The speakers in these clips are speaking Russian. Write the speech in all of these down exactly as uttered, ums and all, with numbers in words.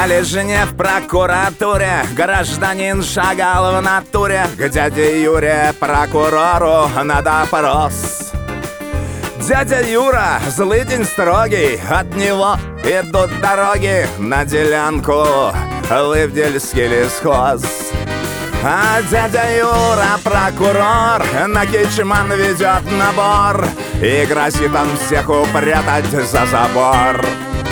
лежне в прокуратуре гражданин шагал в натуре к дяде Юре, прокурору, на допрос. Дядя Юра, злый день строгий, от него идут дороги на делянку в Ивдельский лесхоз. А дядя Юра, прокурор, на Кичман ведет набор и грозит он всех упрятать за забор.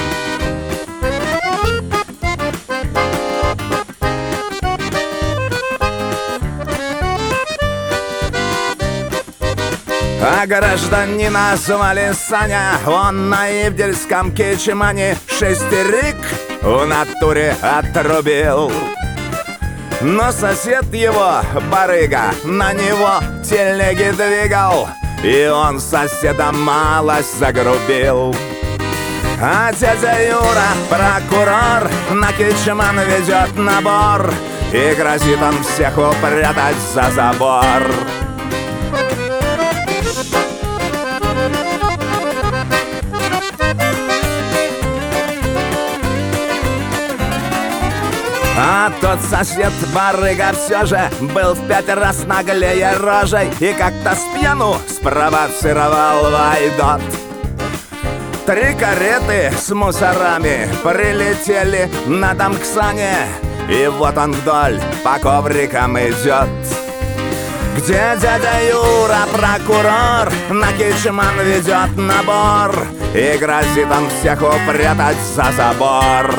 А гражданина звали Саня, он на Ивдельском Кичмане шестерик в натуре отрубил. Но сосед его, барыга, на него телеги двигал, и он соседа малость загрубил. А дядя Юра, прокурор, на Кичман ведет набор и грозит он всех упрятать за забор. А тот сосед, барыга, все же был в пять раз наглее рожей и как-то с пьяну спровоцировал Вайдот. Три кареты с мусорами прилетели на дом к Сане, и вот он вдоль по коврикам идет. Где дядя Юра, прокурор, на Кичман ведет набор и грозит он всех упрятать за забор.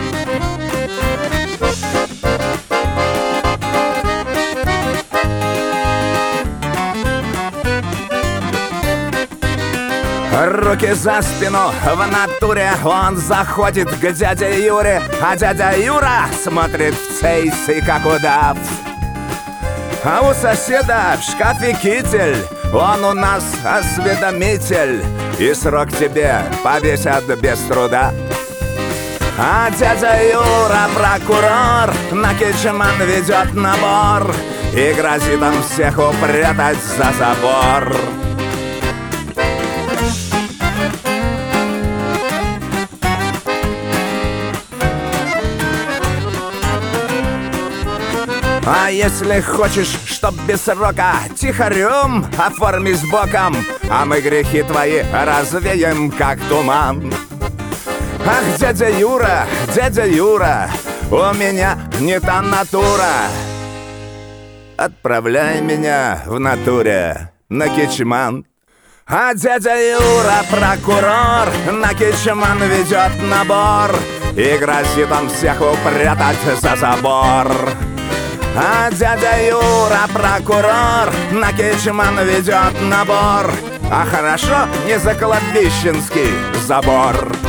Руки за спину, в натуре он заходит к дяде Юре, а дядя Юра смотрит в цейсы, как удав. А у соседа в шкафе китель, он у нас осведомитель, и срок тебе повесят без труда. А дядя Юра, прокурор, на Кичман ведет набор и грозит он всех упрятать за забор. А если хочешь, чтоб без срока тихорем оформись боком, а мы грехи твои развеем, как туман. Ах, дядя Юра, дядя Юра, у меня не та натура. Отправляй меня в натуре на Кичман. А дядя Юра, прокурор, на Кичман ведет набор и грозит он всех упрятать за забор. А дядя Юра, прокурор, на Кичман ведет набор, а хорошо не за кладбищенский забор.